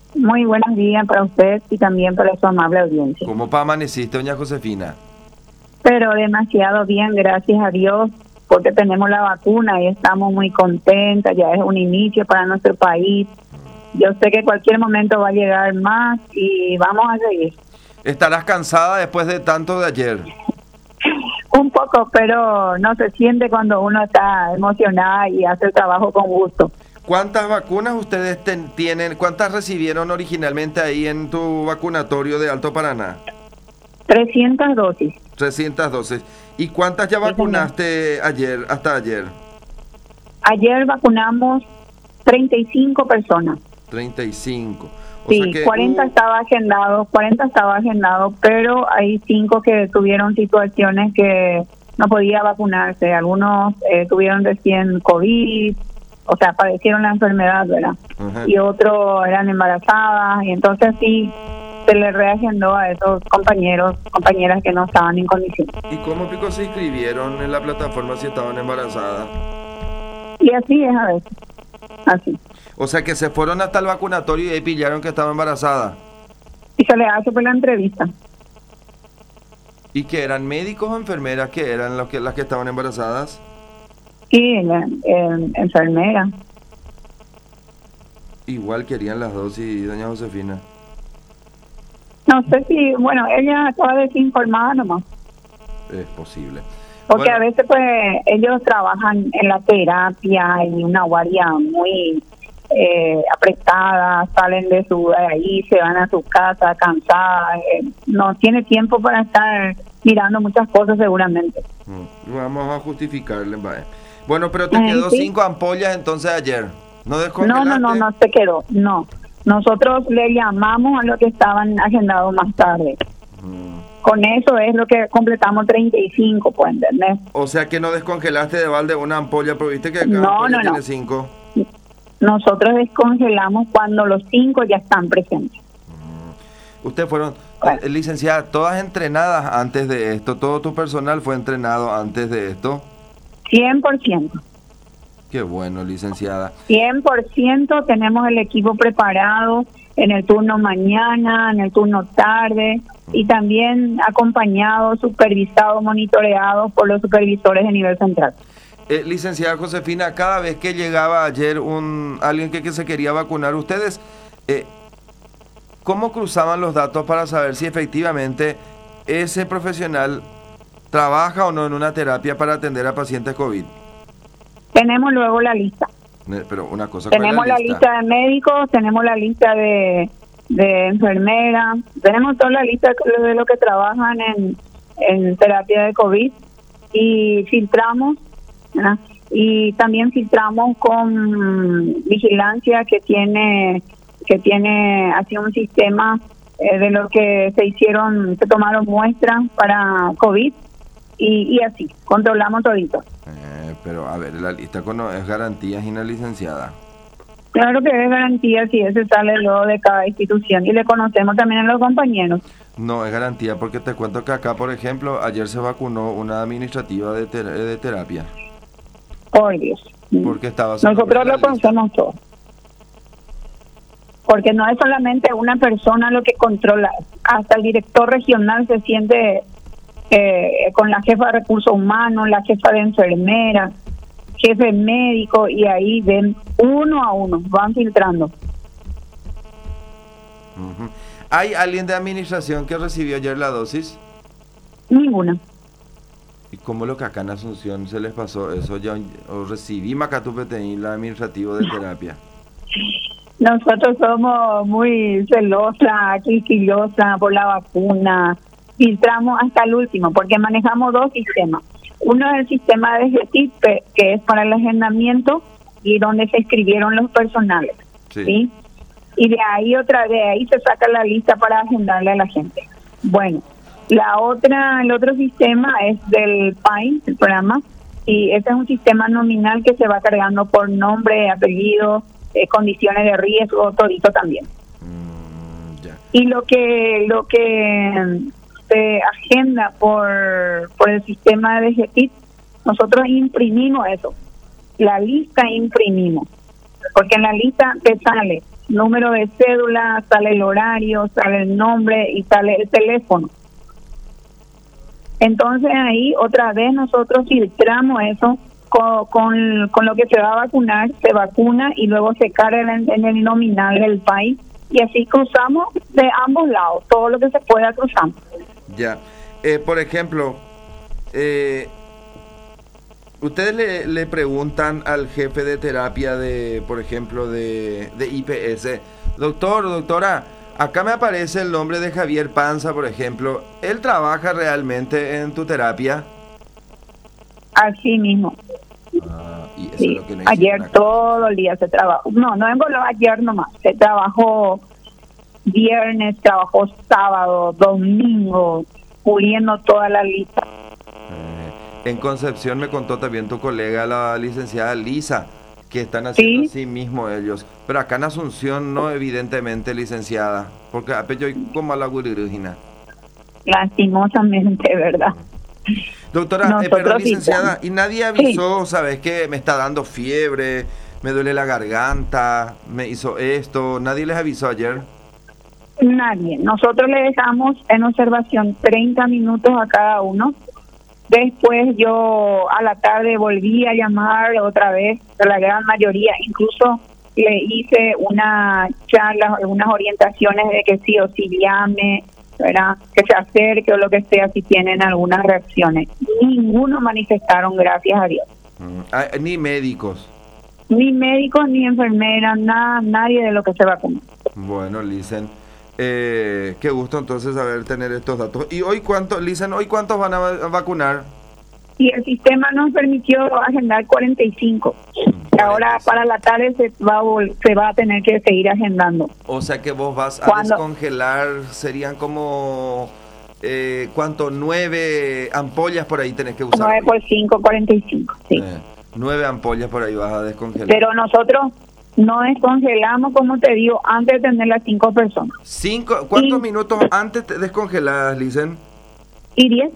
Muy buenos días para usted y también para su amable audiencia. ¿Cómo amaneciste, doña Josefina? Pero demasiado bien, gracias a Dios, porque tenemos la vacuna y estamos muy contentas. Ya es un inicio para nuestro país. Yo sé que en cualquier momento va a llegar más y vamos a seguir. ¿Estarás cansada después de tanto de ayer? Un poco, pero no se siente cuando uno está emocionada y hace el trabajo con gusto. ¿Cuántas vacunas ustedes tienen? ¿Cuántas recibieron originalmente ahí en tu vacunatorio de Alto Paraná? 300 dosis. 300 dosis. ¿Y cuántas ya vacunaste ayer, hasta ayer? Ayer vacunamos 35 personas. 35. O Sí, sea que 40 estaba agendado, pero hay 5 que tuvieron situaciones que no podía vacunarse. Algunos tuvieron recién COVID, o sea, padecieron la enfermedad, ¿verdad? Ajá. Y otros eran embarazadas, y entonces sí, se le reagendó a esos compañeras que no estaban en condiciones. ¿Y cómo pico se inscribieron en la plataforma si estaban embarazadas? Y así es a veces, así. O sea que se fueron hasta el vacunatorio y ahí pillaron que estaba embarazada. Y se le hace por la entrevista. ¿Y que eran médicos o enfermeras que eran las que estaban embarazadas? Sí, la enfermera. Igual querían las dos y doña Josefina. No sé si, bueno, ella estaba desinformada nomás. Es posible. Porque Bueno, a veces pues ellos trabajan en la terapia y una guardia muy apretada, salen de ahí, se van a su casa cansadas, no tiene tiempo para estar mirando muchas cosas seguramente. vamos a justificarle, vaya. Bueno, pero te quedó Sí. 5 ampollas entonces ayer. ¿No No descongelaste? se quedó, no. Nosotros le llamamos a los que estaban agendados más tarde. Con eso es lo que completamos 35, pues, ¿entendés? O sea que no descongelaste de balde una ampolla, pero viste que cada No, ampolla no, tiene no. 5. Nosotros descongelamos cuando los 5 ya están presentes. Ustedes fueron, Bueno. licenciada, todas entrenadas antes de esto, todo tu personal fue entrenado antes de esto. 100%. Qué bueno, licenciada. 100% tenemos el equipo preparado en el turno mañana, en el turno tarde y también acompañado, supervisado, monitoreado por los supervisores de nivel central. Licenciada Josefina, cada vez que llegaba ayer alguien que se quería vacunar, ustedes, ¿cómo cruzaban los datos para saber si efectivamente ese profesional trabaja o no en una terapia para atender a pacientes COVID? Tenemos luego la lista. Pero una cosa, ¿cuál es Tenemos la lista de médicos, tenemos la lista de enfermeras, tenemos toda la lista de los que trabajan en terapia de COVID y filtramos, ¿verdad? Y también filtramos con vigilancia que tiene así un sistema de lo que se tomaron muestras para COVID y así, controlamos todito. Pero a ver, la lista es garantías y no licenciada. Claro que es garantía si ese sale luego de cada institución y le conocemos también a los compañeros. No, es garantía porque te cuento que acá, por ejemplo, ayer se vacunó una administrativa de terapia. Por Dios. Porque estaba... Nosotros lo conocemos todo. Porque no es solamente una persona lo que controla, hasta el director regional se siente con la jefa de recursos humanos, la jefa de enfermeras, jefe médico, y ahí ven uno a uno, van filtrando. ¿Hay alguien de administración que recibió ayer la dosis? Ninguna. ¿Y cómo lo que acá en Asunción se les pasó eso? Yo recibí Macatupetení, la administrativo de terapia. Nosotros somos muy celosas, quisquillosas por la vacuna. Filtramos hasta el último, porque manejamos 2 sistemas. Uno es el sistema de GETIP, que es para el agendamiento y donde se inscribieron los personales. ¿Sí? Y de ahí se saca la lista para agendarle a la gente. Bueno, el otro sistema es del PAIN, el programa, y ese es un sistema nominal que se va cargando por nombre, apellido, condiciones de riesgo, todito también. Y lo que se agenda por el sistema de GETIP, nosotros imprimimos eso, la lista imprimimos, porque en la lista te sale número de cédula, sale el horario, sale el nombre y sale el teléfono. Entonces ahí otra vez nosotros filtramos eso con lo que se va a vacunar, se vacuna y luego se carga en el nominal del país y así cruzamos de ambos lados, todo lo que se pueda cruzamos. Ya, por ejemplo, ustedes le preguntan al jefe de terapia de, por ejemplo, de IPS, doctora, acá me aparece el nombre de Javier Panza, por ejemplo, ¿él trabaja realmente en tu terapia? Así mismo. Y eso sí. Es lo que no ayer todo el día se trabajó, no envoló ayer nomás, se trabajó viernes, trabajó sábado, domingo, puliendo toda la lista. En Concepción me contó también tu colega, la licenciada Lisa, que están haciendo así mismo ellos. Pero acá en Asunción no, evidentemente, licenciada, porque yo como a la gurirugina. Lastimosamente, ¿verdad? Doctora, perdón, licenciada, y nadie avisó, ¿sabes qué? Me está dando fiebre, me duele la garganta, me hizo esto, ¿nadie les avisó ayer? Nadie. Nosotros le dejamos en observación 30 minutos a cada uno. Después yo a la tarde volví a llamar otra vez a la gran mayoría, incluso le hice una charla, algunas orientaciones de que sí o sí llame, ¿verdad? Que se acerque o lo que sea si tienen algunas reacciones. Ninguno manifestaron, gracias a Dios. Ni médicos. Ni médicos, ni enfermeras, nada, nadie de lo que se vacunó. Bueno, Licen, qué gusto entonces tener estos datos. ¿Y hoy Licen, hoy cuántos van a vacunar? Y el sistema nos permitió agendar 45. Ahora para la tarde se va a tener que seguir agendando. O sea que vos vas a descongelar, serían como, ¿cuánto? 9 ampollas por ahí tenés que usar. 9 por 5, 45, sí. 9 ampollas por ahí vas a descongelar. Pero nosotros no descongelamos, como te digo, antes de tener las 5 personas. ¿Cuántos minutos antes te descongelas, Licen? ¿Y 10?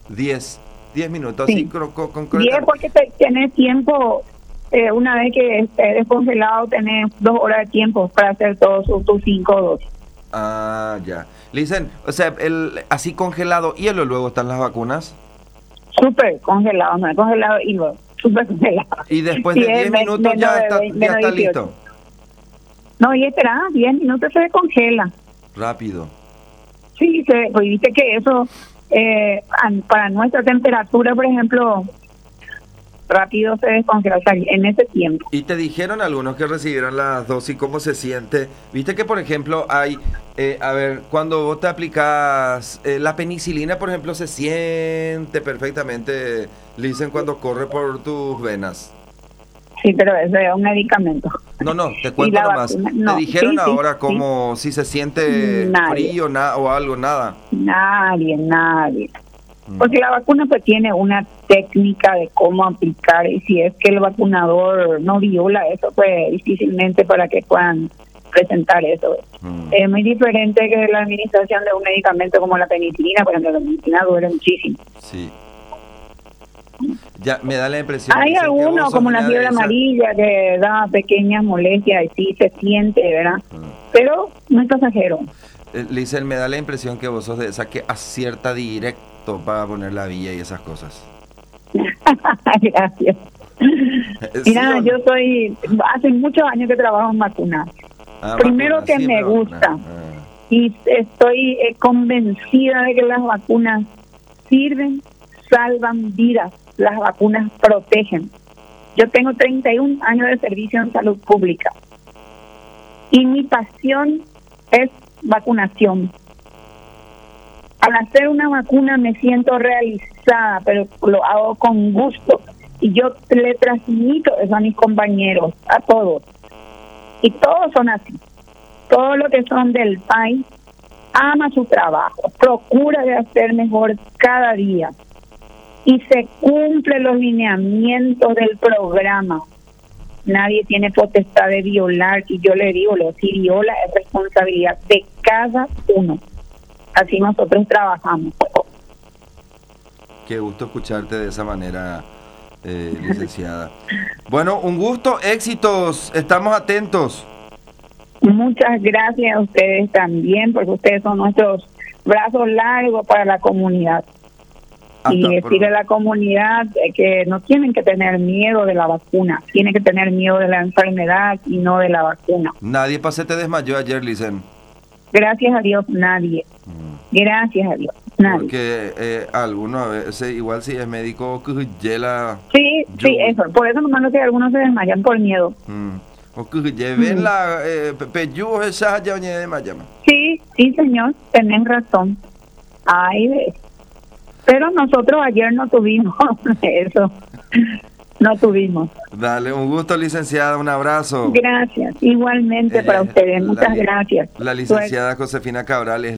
10 minutos, sí. Así concretamente. 10 porque tenés tiempo, una vez que esté descongelado, tenés 2 horas de tiempo para hacer todos tus 5 dosis. Ah, ya. Licen, o sea, así congelado, ¿hielo luego están las vacunas? Súper congelado, no es congelado y luego, súper congelado. Y después de 10 minutos ya está listo. No, y espera, 10 minutos se descongela. Rápido. Sí, pues viste que eso, para nuestra temperatura, por ejemplo, rápido se descongela, o sea, en ese tiempo. ¿Y te dijeron algunos que recibieron las dosis cómo se siente? Viste que, por ejemplo, hay, cuando vos te aplicas la penicilina, por ejemplo, se siente perfectamente, dicen, cuando corre por tus venas. Sí, pero eso es un medicamento. No, te cuento nomás. No, ¿te dijeron ahora sí, como si se siente frío o algo, nada? Nadie. Porque la vacuna pues tiene una técnica de cómo aplicar, y si es que el vacunador no viola eso, pues difícilmente para que puedan presentar eso. Es muy diferente que la administración de un medicamento como la penicilina. Por ejemplo, la penicilina duele muchísimo. Sí. Ya me da la impresión. Hay algunos como la fiebre amarilla que da pequeñas molestias y sí se siente, ¿verdad? Pero no es pasajero. Licen, me da la impresión que vos sos de esa que acierta directo para poner la vía y esas cosas. Gracias. Mira, yo hace muchos años que trabajo en vacunas. Primero que me gusta y estoy convencida de que las vacunas sirven, salvan vidas, las vacunas protegen. Yo tengo 31 años de servicio en salud pública y mi pasión es vacunación. Al hacer una vacuna me siento realizada, pero lo hago con gusto y yo le transmito eso a mis compañeros, a todos, y todos son así. Todos los que son del país ama su trabajo, procura de hacer mejor cada día y se cumplen los lineamientos del programa. Nadie tiene potestad de violar, y yo le digo, si viola es responsabilidad de cada uno. Así nosotros trabajamos. Qué gusto escucharte de esa manera, licenciada. Bueno, un gusto, éxitos, estamos atentos. Muchas gracias a ustedes también, porque ustedes son nuestros brazos largos para la comunidad. Y decirle a la comunidad que no tienen que tener miedo de la vacuna, tienen que tener miedo de la enfermedad y no de la vacuna. Nadie se te desmayó ayer, Licen. Gracias a Dios, nadie. Gracias a Dios, nadie. Porque algunos a veces, igual si es médico, que hiela. Sí, eso. Por eso nomás que algunos se desmayan por miedo. O que lleven la peyú esa ya de mayama. Sí, señor, tenés razón. Ay, pero nosotros ayer no tuvimos eso. No tuvimos. Dale, un gusto, licenciada, un abrazo. Gracias, igualmente para ustedes. Muchas gracias. La licenciada Josefina Cabral es